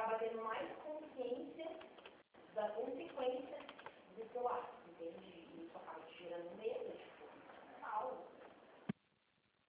acaba tendo mais consciência da consequência do seu ato.